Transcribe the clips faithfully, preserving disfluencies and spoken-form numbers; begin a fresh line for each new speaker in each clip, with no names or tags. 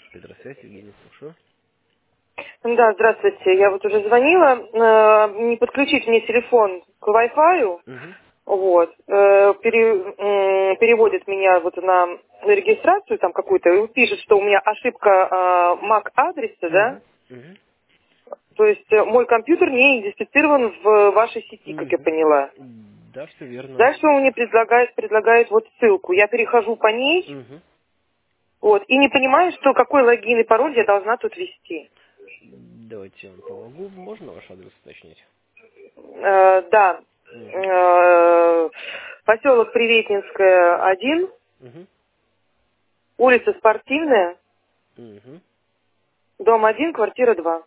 Петросвязь, Евгений, слушаю.
Да, здравствуйте. Я вот уже звонила. Э, Не подключить мне телефон к Wi-Fi.
Угу.
Вот. Э, пере- м, переводит меня вот на регистрацию там какую-то и пишет, что у меня ошибка э, MAC-адреса, да?
Угу. Угу.
То есть э, мой компьютер не идентифицирован в вашей сети, как я
Угу.
поняла.
Да, все верно.
Дальше он мне предлагает, предлагает вот ссылку. Я перехожу по ней,
Угу.
вот, и не понимаю, что какой логин и пароль я должна тут ввести.
Давайте я вам помогу. Можно ваш адрес уточнить?
Э, да.
Угу.
Э, Поселок Приветнинская, один,
Угу.
улица Спортивная,
Угу.
дом один, квартира два.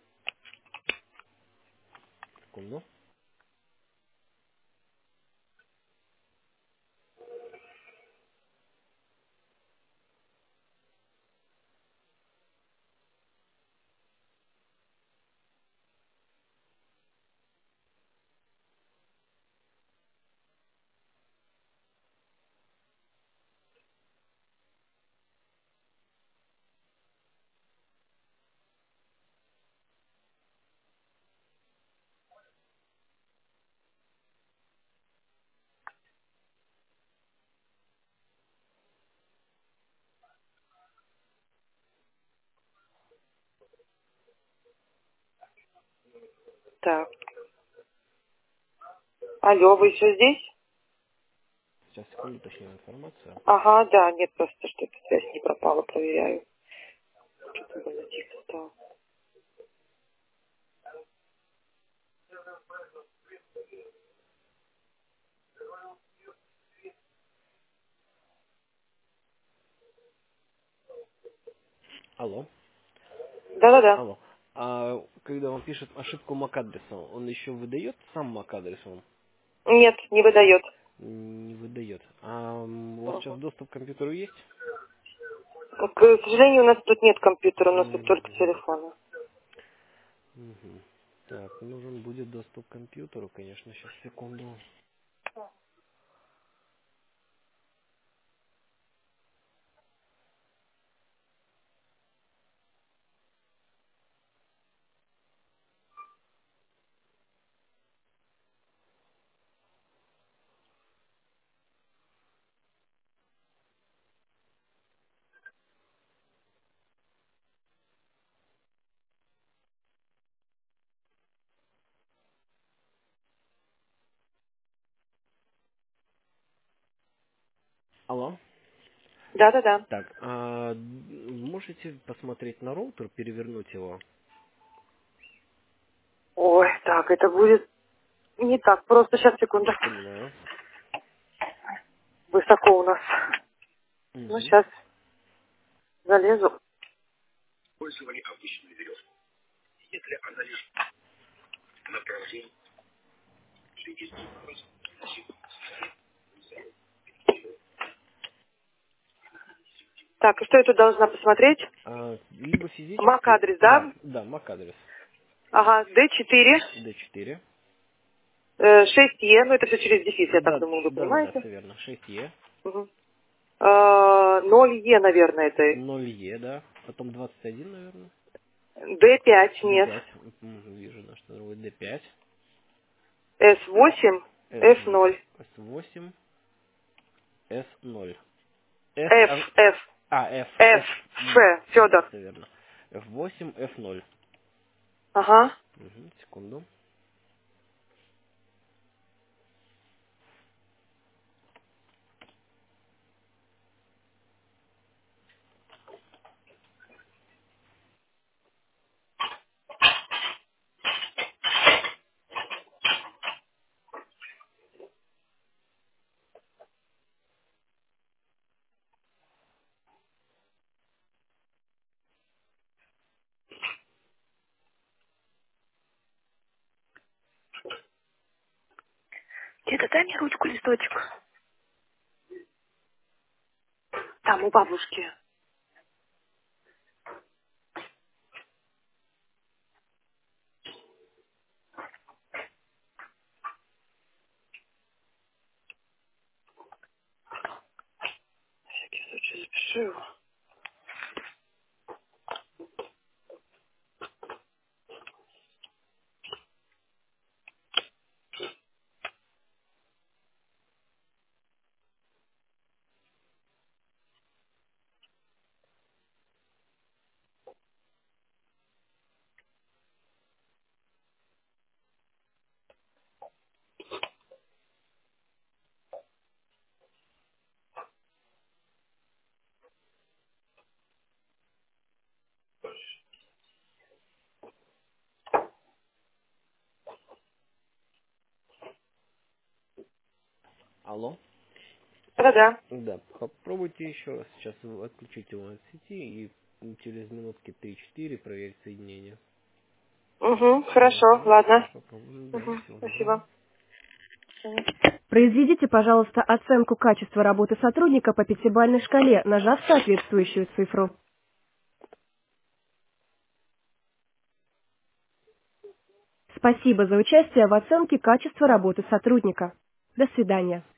Секунду.
Так. Алло, вы еще здесь?
Сейчас, секунду, уточню информацию.
Ага, да, нет, просто что-то связь не пропала, проверяю. Что-то больно тихо стало.
Алло.
Да-да-да.
Алло. А когда он пишет ошибку MAC-адреса, он еще выдает сам MAC-адрес? Он
Нет, не выдает.
не выдает. А м, у вас сейчас
Мгм.
доступ к компьютеру есть?
К сожалению, у нас тут нет компьютера, у нас тут только
Угу.
телефоны.
Угу. Так, нужен будет доступ к компьютеру, конечно, сейчас, секунду. Алло.
Да-да-да.
Так, а можете посмотреть на роутер, перевернуть его?
Ой, так, это будет не так. Просто сейчас, секунду.
Понимаю.
Высоко у нас. Ну,
Угу.
сейчас залезу. Так, и что я тут должна посмотреть?
А, либо физически,
MAC-адрес,
да,
да?
да, MAC-адрес.
Ага, д четыре,
д четыре.
э, шесть е, ну это все через дефис, я так
Да,
думаю, вы
да, да, да,
понимаете.
все верно. шесть е,
Угу. ноль е, наверное, это.
ноль е, да. Потом двадцать один, наверное.
д пять,
д
нет.
пять. М, Вижу, да, что другое. д пять.
эс восемь,
С,
эф ноль.
с восемь, с ноль. С,
F,
а,
F,
а, F,
F,
F, м,
Ф,
да,
Федор.
все верно. эф восемь, эф ноль.
Ага.
Угу, секунду.
Деда, дай мне ручку, листочек. Там, у бабушки. На всякий случай запишу его.
Алло.
Да-да.
Да, попробуйте еще раз. Сейчас вы отключите его от сети и через минутки три-четыре проверить соединение.
Угу, хорошо,
Угу.
ладно.
Попробуем, да.
Угу,
Всего доброго.
спасибо. Произведите, пожалуйста, оценку качества работы сотрудника по пятибалльной шкале, нажав соответствующую цифру. Спасибо за участие в оценке качества работы сотрудника. До свидания.